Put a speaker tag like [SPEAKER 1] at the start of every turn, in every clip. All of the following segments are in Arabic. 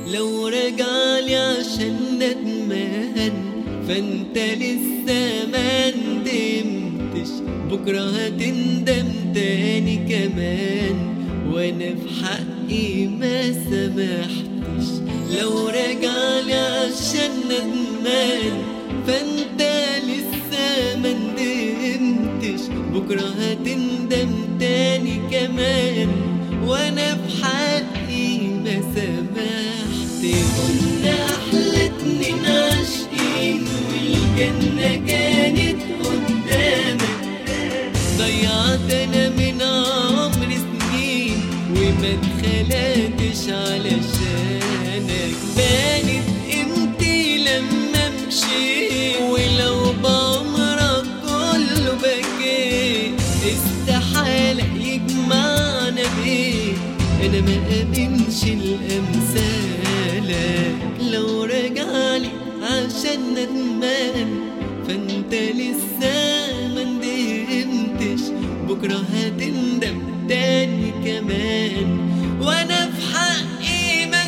[SPEAKER 1] لو رجعلي عشان ندمان فانت لسه ما ندمتش، بكرة هتندم تاني كمان وانا في حقي ما سمحتش. لو رجعلي عشان ندمان فانت لسه ما ندمتش، بكرة هتندم تاني كمان وانا في حقي ما سمحتش. كنا احلى اتنين عاشقين والجنة كانت قدامك، ضيعت انا من عمري سنين وما اتخلقتش علشانك. بانت قيمتي لما مشيت، ولو بعمرك كله بكيت استحالة يجمعنا بيك، انا ما امنش الامثالك. لو رجعلي عشان ندمان فانت لسه ما ندمتش، بكرة هتندم تاني كمان وانا في حقي ما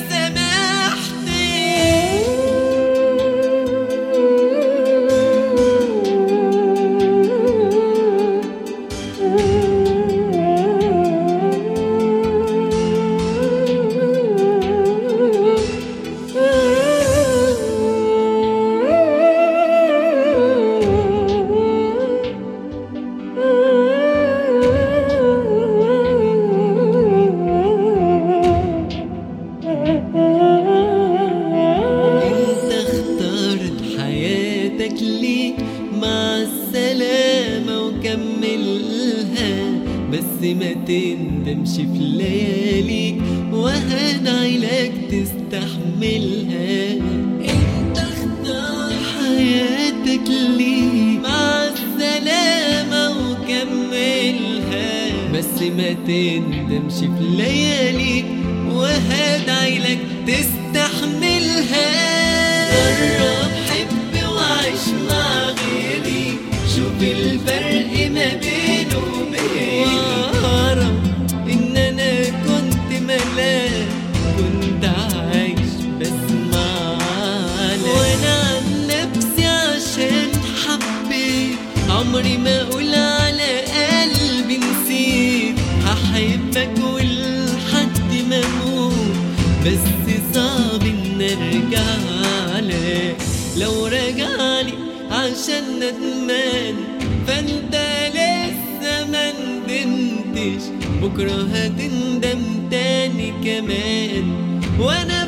[SPEAKER 1] ليك. مع السلامة وكملها، بس ما تندمش في لياليك وهدعي لك تستحملها. انت اختار حياتك ليك، مع السلامة وكملها، بس ما تندمش في لياليك وهدعي لك تستحملها. جرب حب وعيش مع غيري، شوف الفرق ما بينه وبيني. واعرف ان انا كنت ملاك، كنت عايش بسمع لك. وانا عن نفسي عشان حبيت عمري ما اقول على قلبي نسيت. هحبك ولحد ما اموت، بس صعب ان ارجعلك. لو رجعلي عشان ندمان فانت لسه ما ندمتش، بكرة هتندم تاني كمان وانا